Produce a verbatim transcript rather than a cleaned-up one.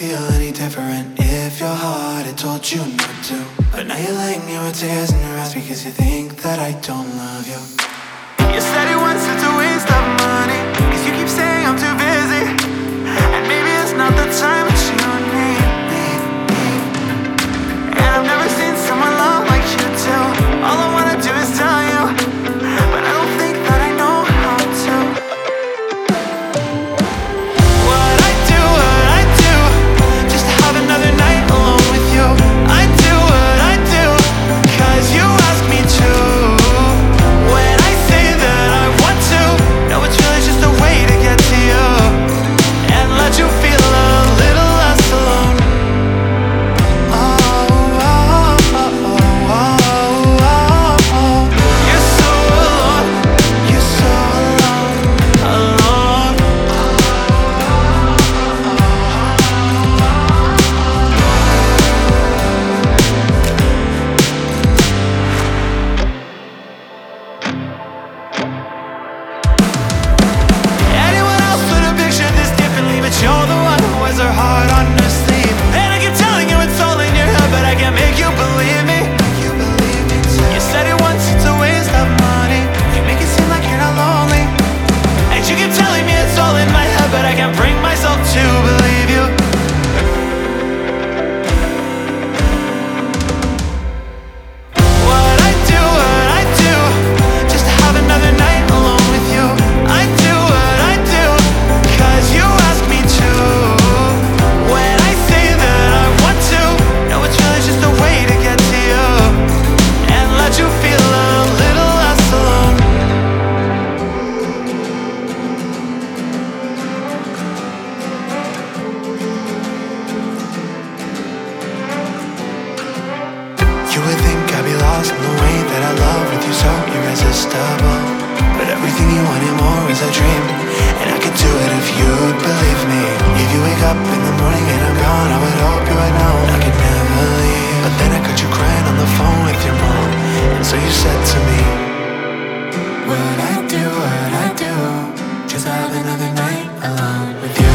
feel any different if your heart had told you not to. But now you're laying here with tears in your eyes because you think that I don't love you. You said it once, it's a waste of money, cause you keep saying I'm too busy, and maybe it's not the time that you need me. And I've never seen someone love like you do. All I wanna do is tell you, but I don't think that I know how to. What I do, what I do, just to have another night alone with you. I do what I do, cause you ask me to. When I say that I want to, no, it's really just a way to get to you and let you feel a little less alone. Oh, oh, oh, oh, oh, oh, oh. You're so alone, you're so alone, alone. Anyone else would have pictured this differently, but you're the one who wears her heart on her sleeve. And I keep telling you it's all in your head, but I can't make you believe me. You believe me too. You said it once, it's a waste of money. You make it seem like you're not lonely, and you keep telling me it's all in my head, but I can't bring myself to believe you. What I do, what I do, just to have another night alone with you. I do what I do, cause you ask me to. When I say that I want to, no, it's really just a way to get to you and let you feel a little less alone. You would think I'd be lost in the way that I love with you, so irresistible. But everything you wanted more is a dream, and I could do it if you'd believe me. If you wake up in the morning and I'm gone, I would hope you would know I could never leave. But then I caught you crying on the phone with your mom, and so you said to me, what I do, what I do, just have another night alone with you.